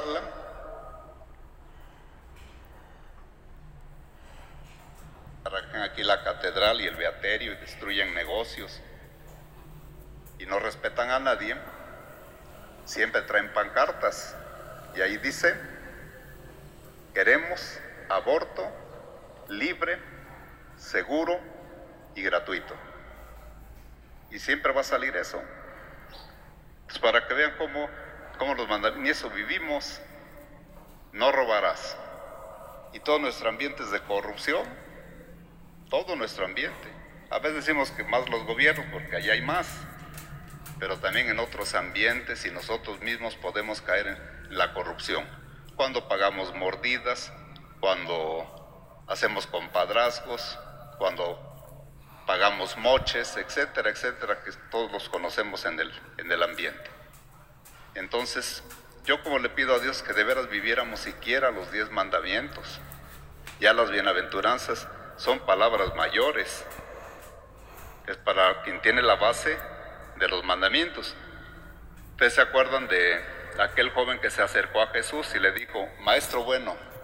asalan, arrancan aquí la catedral y el beaterio y destruyen negocios y no respetan a nadie, siempre traen pancartas y ahí dice: queremos aborto libre, seguro y gratuito. Y siempre va a salir eso. Pues para que vean cómo los mandan, ni eso vivimos. No robarás. Y todo nuestro ambiente es de corrupción. Todo nuestro ambiente. A veces decimos que más los gobiernos porque allá hay más, pero también en otros ambientes y nosotros mismos podemos caer en la corrupción. Cuando pagamos mordidas, cuando hacemos compadrazgos, cuando pagamos moches, etcétera, etcétera, que todos los conocemos en el ambiente. Entonces, yo como le pido a Dios que de veras viviéramos siquiera los 10 mandamientos. Ya las bienaventuranzas son palabras mayores. Es para quien tiene la base de los mandamientos. ¿Ustedes se acuerdan de aquel joven que se acercó a Jesús y le dijo: maestro bueno,